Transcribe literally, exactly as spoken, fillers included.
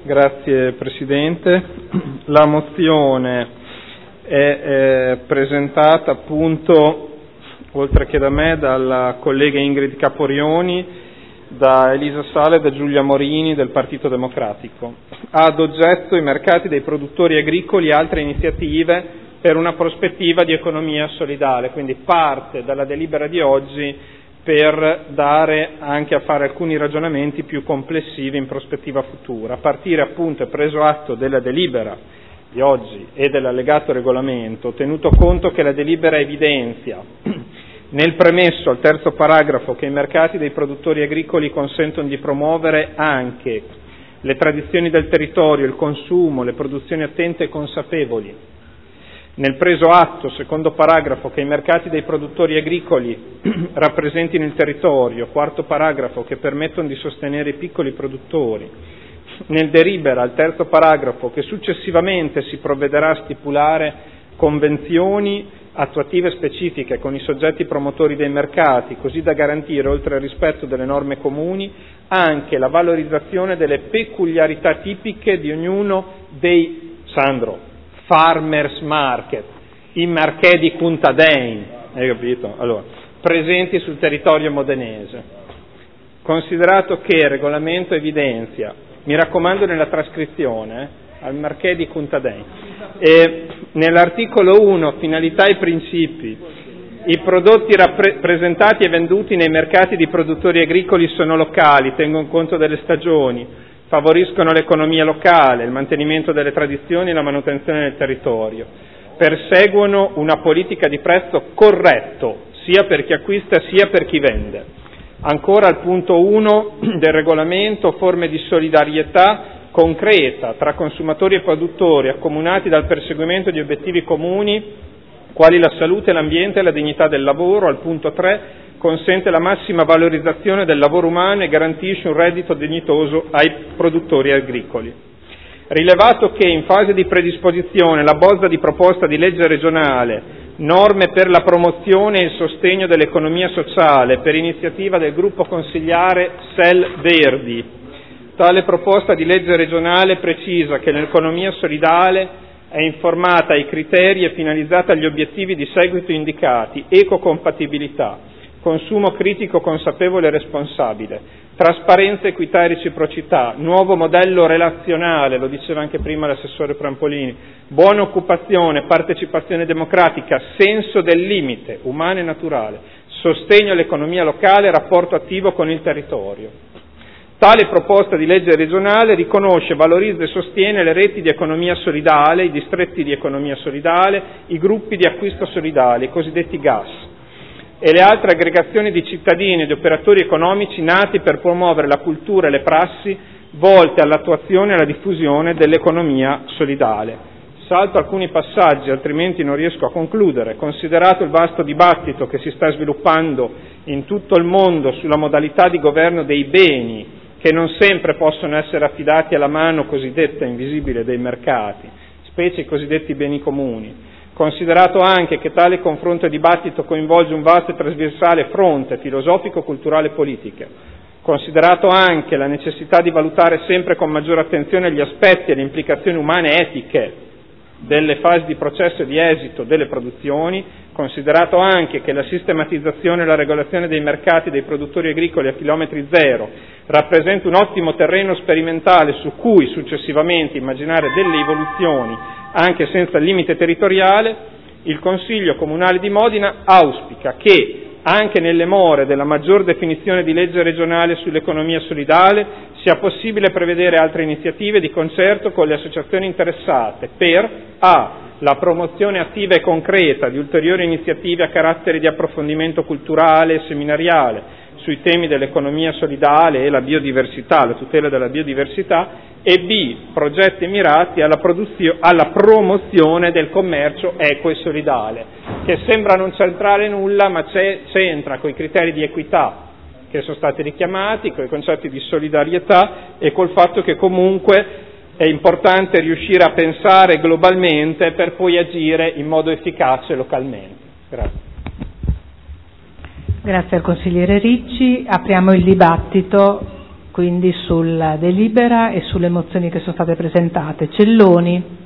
Grazie Presidente. La mozione è eh, presentata appunto, oltre che da me, dalla collega Ingrid Caporioni, da Elisa Sala e da Giulia Morini del Partito Democratico. Ha ad oggetto i mercati dei produttori agricoli e altre iniziative per una prospettiva di economia solidale, quindi parte dalla delibera di oggi per dare anche a fare alcuni ragionamenti più complessivi in prospettiva futura, a partire appunto e preso atto della delibera di oggi e dell'allegato regolamento, tenuto conto che la delibera evidenzia nel premesso al terzo paragrafo che i mercati dei produttori agricoli consentono di promuovere anche le tradizioni del territorio, il consumo, le produzioni attente e consapevoli. Nel preso atto, secondo paragrafo, che i mercati dei produttori agricoli rappresentino il territorio, quarto paragrafo, che permettono di sostenere i piccoli produttori. Nel delibera, al terzo paragrafo, che successivamente si provvederà a stipulare convenzioni attuative specifiche con i soggetti promotori dei mercati, così da garantire, oltre al rispetto delle norme comuni, anche la valorizzazione delle peculiarità tipiche di ognuno dei, Sandro, farmers market, i marché di Puntadein, hai capito? Allora, presenti sul territorio modenese. Considerato che il regolamento evidenzia, mi raccomando nella trascrizione, eh, al marché di Puntadein, e nell'articolo uno, finalità e principi, i prodotti rappresentati e venduti nei mercati di produttori agricoli sono locali, tengono conto delle stagioni, favoriscono l'economia locale, il mantenimento delle tradizioni e la manutenzione del territorio, perseguono una politica di prezzo corretto, sia per chi acquista sia per chi vende. Ancora al punto uno del regolamento, forme di solidarietà concreta tra consumatori e produttori, accomunati dal perseguimento di obiettivi comuni, quali la salute, l'ambiente e la dignità del lavoro. Al punto tre, consente la massima valorizzazione del lavoro umano e garantisce un reddito dignitoso ai produttori agricoli. Rilevato che in fase di predisposizione la bozza di proposta di legge regionale, norme per la promozione e il sostegno dell'economia sociale per iniziativa del gruppo consigliare S E L Verdi, tale proposta di legge regionale precisa che l'economia solidale è informata ai criteri e finalizzata agli obiettivi di seguito indicati: ecocompatibilità, consumo critico consapevole e responsabile, trasparenza, equità e reciprocità, nuovo modello relazionale, lo diceva anche prima l'assessore Prampolini, buona occupazione, partecipazione democratica, senso del limite, umano e naturale, sostegno all'economia locale, rapporto attivo con il territorio. Tale proposta di legge regionale riconosce, valorizza e sostiene le reti di economia solidale, i distretti di economia solidale, i gruppi di acquisto solidale, i cosiddetti G A S, e le altre aggregazioni di cittadini e di operatori economici nati per promuovere la cultura e le prassi volte all'attuazione e alla diffusione dell'economia solidale. Salto alcuni passaggi, altrimenti non riesco a concludere. Considerato il vasto dibattito che si sta sviluppando in tutto il mondo sulla modalità di governo dei beni, che non sempre possono essere affidati alla mano cosiddetta invisibile dei mercati, specie i cosiddetti beni comuni, considerato anche che tale confronto e dibattito coinvolge un vasto e trasversale fronte filosofico, culturale e politico, considerato anche la necessità di valutare sempre con maggiore attenzione gli aspetti e le implicazioni umane e etiche delle fasi di processo e di esito delle produzioni, considerato anche che la sistematizzazione e la regolazione dei mercati dei produttori agricoli a chilometri zero rappresenta un ottimo terreno sperimentale su cui successivamente immaginare delle evoluzioni anche senza limite territoriale, il Consiglio Comunale di Modena auspica che, anche nelle more della maggior definizione di legge regionale sull'economia solidale, sia possibile prevedere altre iniziative di concerto con le associazioni interessate per a. la promozione attiva e concreta di ulteriori iniziative a carattere di approfondimento culturale e seminariale sui temi dell'economia solidale e la biodiversità, la tutela della biodiversità, e b. progetti mirati alla, alla promozione del commercio equo e solidale, che sembra non centrare nulla, ma c'entra con i criteri di equità che sono stati richiamati, con i concetti di solidarietà e col fatto che comunque è importante riuscire a pensare globalmente per poi agire in modo efficace localmente. Grazie. Grazie al consigliere Ricci. Apriamo il dibattito. quindi sulla delibera e sulle mozioni che sono state presentate. Celloni.